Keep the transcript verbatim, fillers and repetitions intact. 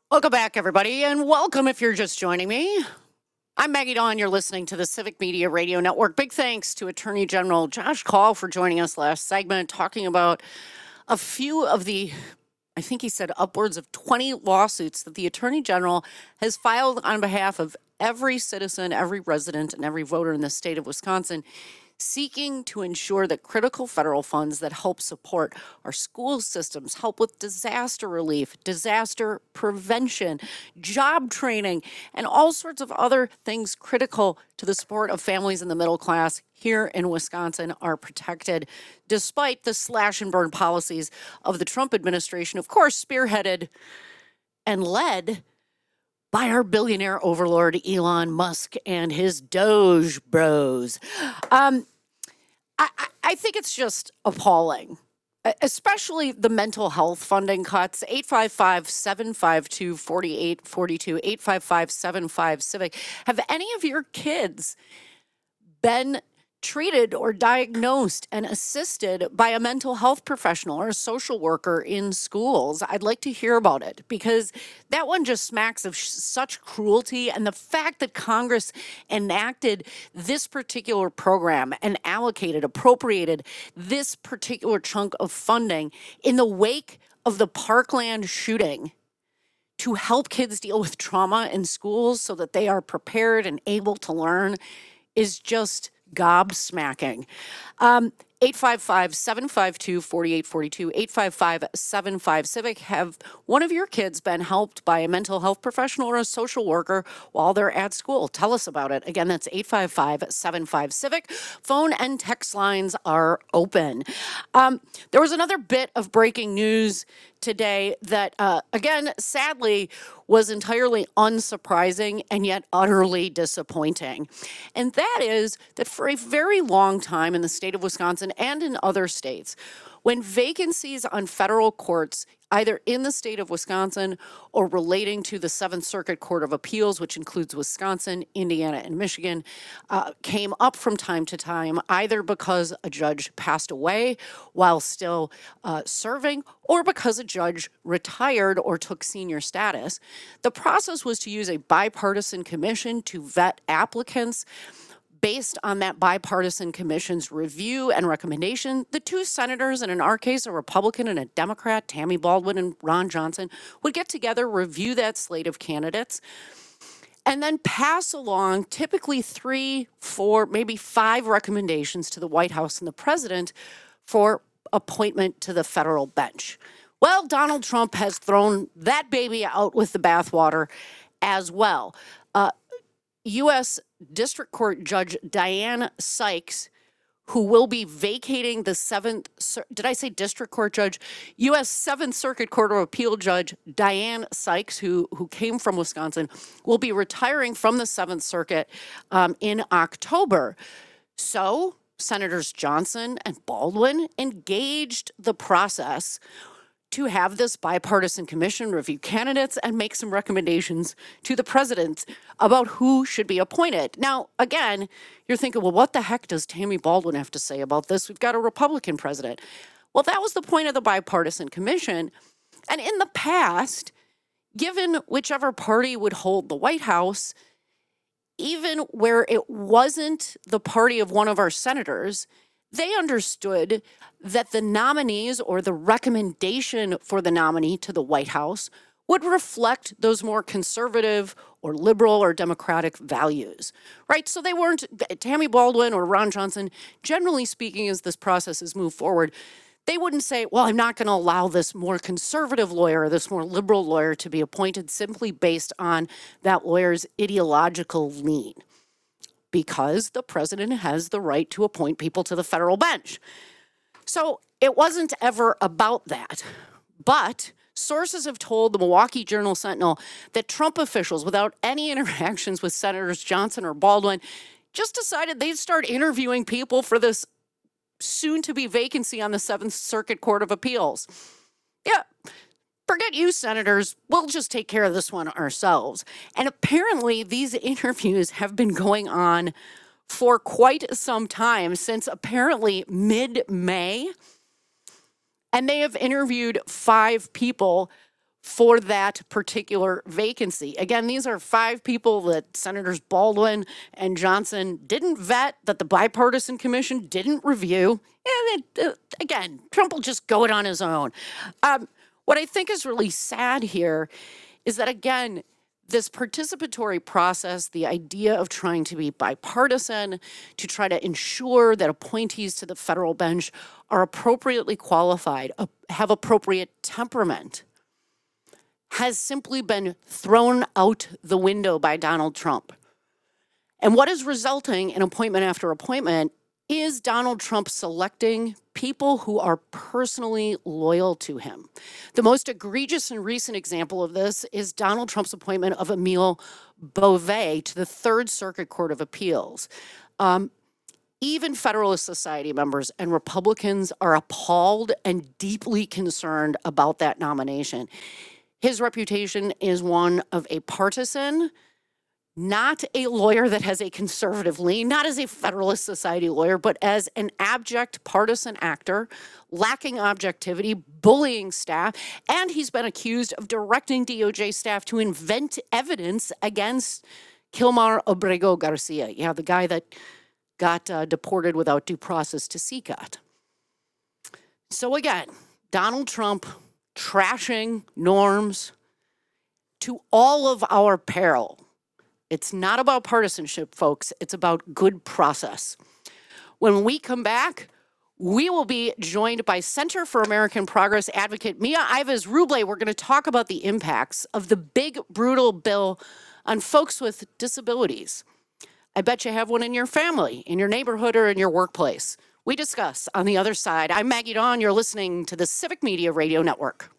Welcome back, everybody, and welcome if you're just joining me. I'm Maggie Dawn. You're listening to the Civic Media Radio Network. Big thanks to Attorney General Josh Kaul for joining us last segment, talking about a few of the, I think he said upwards of twenty lawsuits that the Attorney General has filed on behalf of every citizen, every resident, and every voter in the state of Wisconsin, seeking to ensure that critical federal funds that help support our school systems, help with disaster relief, disaster prevention, job training, and all sorts of other things critical to the support of families in the middle class here in Wisconsin are protected, despite the slash and burn policies of the Trump administration, of course, spearheaded and led by our billionaire overlord Elon Musk and his Doge bros. Um, I, I think it's just appalling, e- especially the mental health funding cuts. eight five five, seven five two, four eight four two, eight five five, seven five civic. Have any of your kids been treated or diagnosed and assisted by a mental health professional or a social worker in schools? I'd like to hear about it, because that one just smacks of sh- such cruelty. And the fact that Congress enacted this particular program and allocated, appropriated this particular chunk of funding in the wake of the Parkland shooting to help kids deal with trauma in schools so that they are prepared and able to learn is just gobsmacking. Um, eight five five, seven five two, four eight four two, eight five five, seven five civic. Have one of your kids been helped by a mental health professional or a social worker while they're at school? Tell us about it. Again, that's eight five five, seven five civic. Phone and text lines are open. Um, there was another bit of breaking news today that, uh, again, sadly, was entirely unsurprising and yet utterly disappointing. And that is that for a very long time in the state of Wisconsin and in other states, when vacancies on federal courts, either in the state of Wisconsin or relating to the Seventh Circuit Court of Appeals, which includes Wisconsin, Indiana, and Michigan, uh, came up from time to time, either because a judge passed away while still uh, serving or because a judge retired or took senior status, the process was to use a bipartisan commission to vet applicants. Based on that bipartisan commission's review and recommendation, the two senators, and in our case, a Republican and a Democrat, Tammy Baldwin and Ron Johnson, would get together, review that slate of candidates, and then pass along typically three, four, maybe five recommendations to the White House and the president for appointment to the federal bench. Well, Donald Trump has thrown that baby out with the bathwater as well. Uh, U S District Court Judge Diane Sykes, who will be vacating the seventh, did I say District Court Judge? U S Seventh Circuit Court of Appeal Judge Diane Sykes, who, who came from Wisconsin, will be retiring from the Seventh Circuit um, in October. So Senators Johnson and Baldwin engaged the process to have this bipartisan commission review candidates and make some recommendations to the president about who should be appointed. Now, again, you're thinking, well, what the heck does Tammy Baldwin have to say about this? We've got a Republican president. Well, that was the point of the bipartisan commission. And in the past, given whichever party would hold the White House, even where it wasn't the party of one of our senators, they understood that the nominees or the recommendation for the nominee to the White House would reflect those more conservative or liberal or democratic values, right? So they weren't, Tammy Baldwin or Ron Johnson, generally speaking, as this process has moved forward, they wouldn't say, well, I'm not going to allow this more conservative lawyer or this more liberal lawyer to be appointed simply based on that lawyer's ideological lean, because the president has the right to appoint people to the federal bench. So it wasn't ever about that. But sources have told the Milwaukee Journal Sentinel that Trump officials, without any interactions with Senators Johnson or Baldwin, just decided they'd start interviewing people for this soon-to-be vacancy on the Seventh Circuit Court of Appeals. Yeah, forget you, senators. We'll just take care of this one ourselves. And apparently, these interviews have been going on for quite some time, since apparently mid-May. And they have interviewed five people for that particular vacancy. Again, these are five people that Senators Baldwin and Johnson didn't vet, that the bipartisan commission didn't review. And it, uh, again, Trump will just go it on his own. Um, what I think is really sad here is that, again, this participatory process, the idea of trying to be bipartisan, to try to ensure that appointees to the federal bench are appropriately qualified, uh, have appropriate temperament, has simply been thrown out the window by Donald Trump. And what is resulting in appointment after appointment is Donald Trump selecting people who are personally loyal to him. The most egregious and recent example of this is Donald Trump's appointment of Emil Beauvais to the Third Circuit Court of Appeals. Um, even Federalist Society members and Republicans are appalled and deeply concerned about that nomination. His reputation is one of a partisan, not a lawyer that has a conservative lean, not as a Federalist Society lawyer, but as an abject partisan actor, lacking objectivity, bullying staff, and he's been accused of directing D O J staff to invent evidence against Kilmar Abrego Garcia, yeah, the guy that got uh, deported without due process to C I C A T. So again, Donald Trump trashing norms to all of our peril. It's not about partisanship, folks. It's about good process. When we come back, we will be joined by Center for American Progress advocate Mia Ives Ruble. We're going to talk about the impacts of the big, brutal bill on folks with disabilities. I bet you have one in your family, in your neighborhood, or in your workplace. We discuss on the other side. I'm Maggie Dawn. You're listening to the Civic Media Radio Network.